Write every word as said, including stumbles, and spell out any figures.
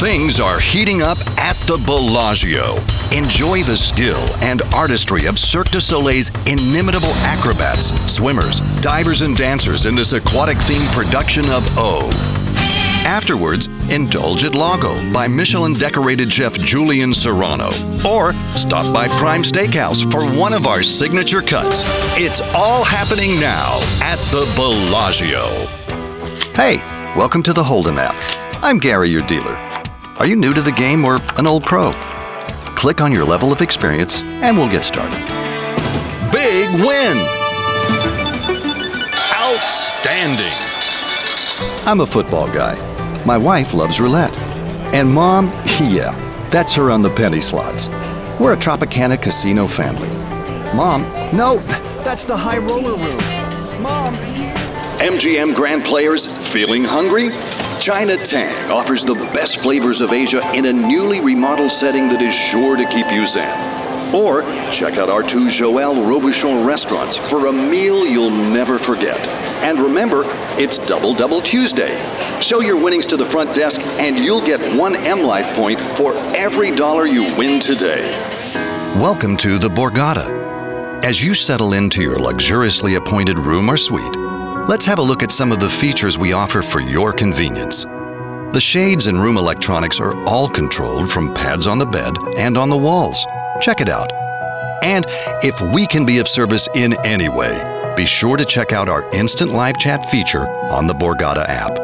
Things are heating up at the Bellagio. Enjoy the skill and artistry of Cirque du Soleil's inimitable acrobats, swimmers, divers, and dancers in this aquatic-themed production of O. Afterwards, indulge at Lago by Michelin-decorated chef Julian Serrano. Or stop by Prime Steakhouse for one of our signature cuts. It's all happening now at the Bellagio. Hey, welcome to the Hold'em app. I'm Gary, your dealer. Are you new to the game or an old pro? Click on your level of experience and we'll get started. Big win! Outstanding! I'm a football guy. My wife loves roulette. And Mom, yeah, that's her on the penny slots. We're a Tropicana casino family. Mom, no, that's the high roller room. Mom. M G M Grand Players, feeling hungry? China Tang offers the best flavors of Asia in a newly remodeled setting that is sure to keep you zen. Or check out our two Joël Robuchon restaurants for a meal you'll never forget. And remember, it's Double Double Tuesday. Show your winnings to the front desk and you'll get one M Life point for every dollar you win today. Welcome to the Borgata. As you settle into your luxuriously appointed room or suite, let's have a look at some of the features we offer for your convenience. The shades and room electronics are all controlled from pads on the bed and on the walls. Check it out. And if we can be of service in any way, be sure to check out our instant live chat feature on the Borgata app.